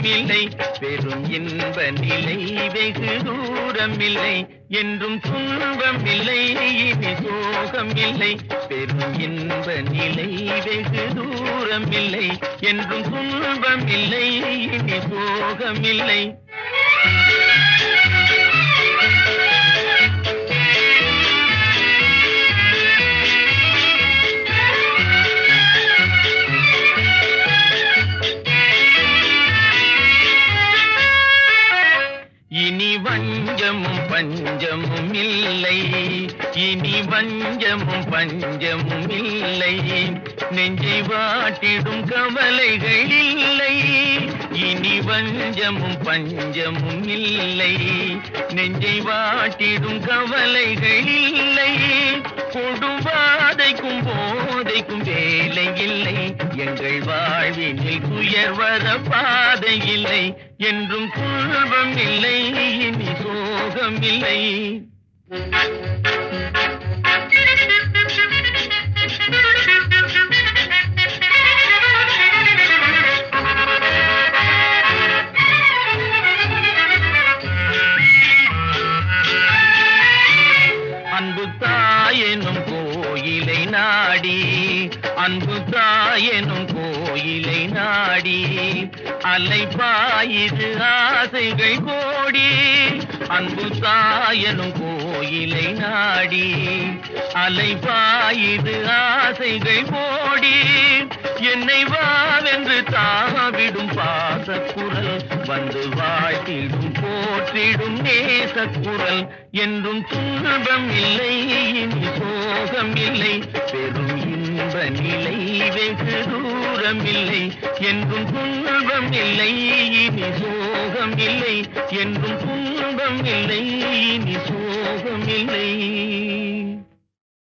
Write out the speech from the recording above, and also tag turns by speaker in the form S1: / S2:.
S1: இல்லை, பெரும் இன்ப நிலை வெகு தூரம் இல்லை. என்றும் துன்பம் இல்லை, இனி சோகம் இல்லை, பெரும் இன்ப நிலை வெகு தூரம் இல்லை. என்றும் துன்பம் இல்லை, இனி சோகம் இல்லை. இனி வஞ்சமும் பஞ்சமும் இல்லை, இனி வஞ்சமும் பஞ்சமும் இல்லை. நெஞ்சை வாட்டிடும் கவலைகள் இல்லை, இனி வஞ்சமும் பஞ்சமும் இல்லை. நெஞ்சை வாட்டிடும் கவலைகள் இல்லை. கொடும் வாதைக்கும் போதைக்கும் வேலை இல்லை, எங்கள் வாழ்வினில் துயர் வர பாதை இல்லை. என்றும் துன்பம் இல்லை, இனி சோகம் இல்லை. அன்பு தாயெனும் கோயிலை நாடி, அன்பு தாயெனும் கோயிலை நாடி, அலைபாயுது ஆசைகள் கோடி. அன்பு தாயெனும் கோயிலை நாடி, அலைபாயுது ஆசைகள் கோடி. என்னை வாவென்று தாவிடும் பாசக்குரல், வந்து வாழ்த்திடும் போற்றிடும் நேசக்குரல். என்றும் துன்பம் இல்லை, இனி சோகம் இல்லை, பெரும் இன்ப நிலை வெகு தூரம் இல்லை. என்றும் துன்பம் இல்லை, இனி சோகம் இல்லை, என்றும் துன்பம் இல்லை, இனி சோகம் இல்லை.